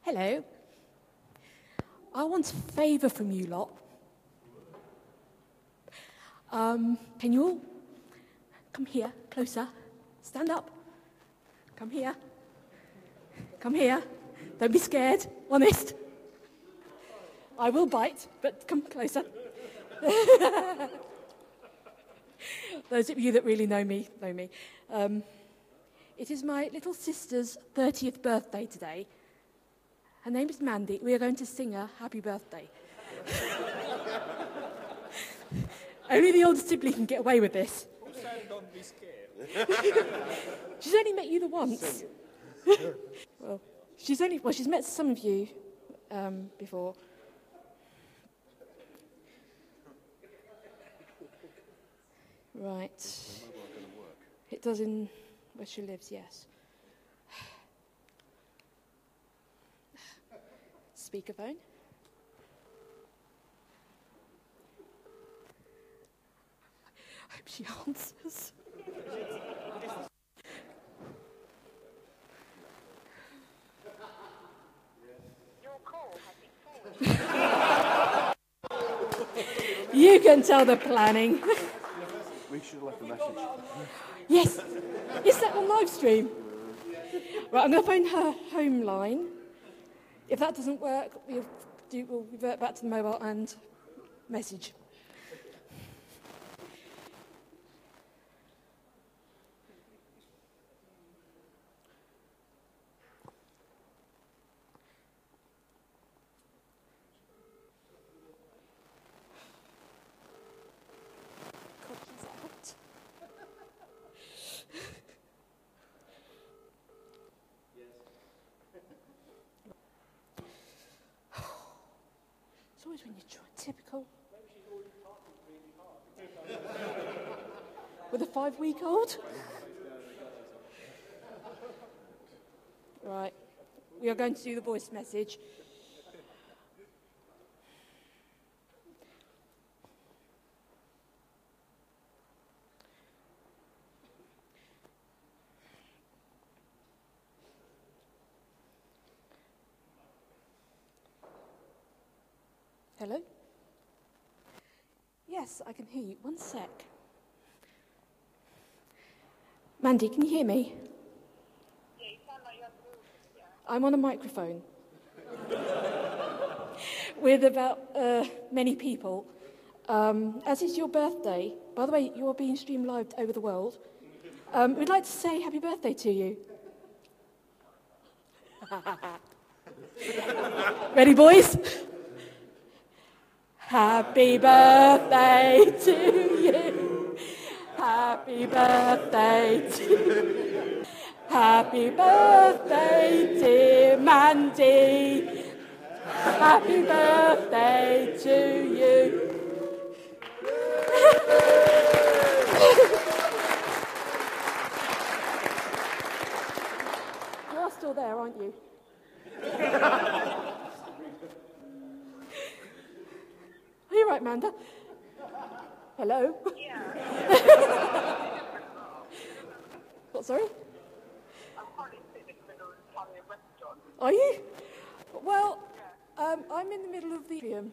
Hello. I want a favour from you lot. Can you all come here, closer? Stand up. Come here. Come here. Don't be scared. Honest. I will bite, but come closer. Those of you that really know me, know me. It is my little sister's 30th birthday today. Her name is Mandy. We are going to sing her happy birthday. Only the older sibling can get away with this. Don't be scared. She's only met you the once. Well, she's met some of you before. Right. It does in where she lives, yes. Speakerphone. I hope she answers. Your call has been forwarded. You can tell the planning. We should have left a message. Yes. Is that on live stream? Right, I'm going to phone her home line. If that doesn't work, we'll revert back to the mobile and message. Cookie's out. It's always when you try typical. With a 5-week-old? Right. We are going to do the voice message. Hello? Yes, I can hear you. One sec. Mandy, can you hear me? Yeah, you sound like you have to move. Yeah. I'm on a microphone with about many people. As it's your birthday, by the way, you're being streamed live over the world. We'd like to say happy birthday to you. Ready, boys? Happy birthday to you. Happy birthday to you. Happy birthday, dear Mandy. Happy birthday to you. You're still there, aren't you? Are you right, Amanda? Hello? Yeah. What, sorry? I'm currently sitting in the middle of an Italian restaurant. Are you? Well, I'm in the middle of the atrium.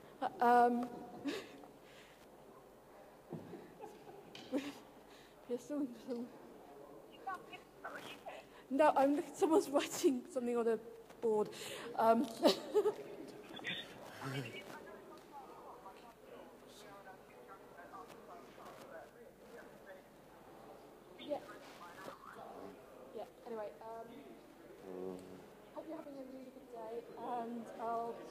You're still... You sound pissed, are you here? No, someone's writing something on a board. Yeah. Yeah. Anyway, hope you're having a really good day, and I'll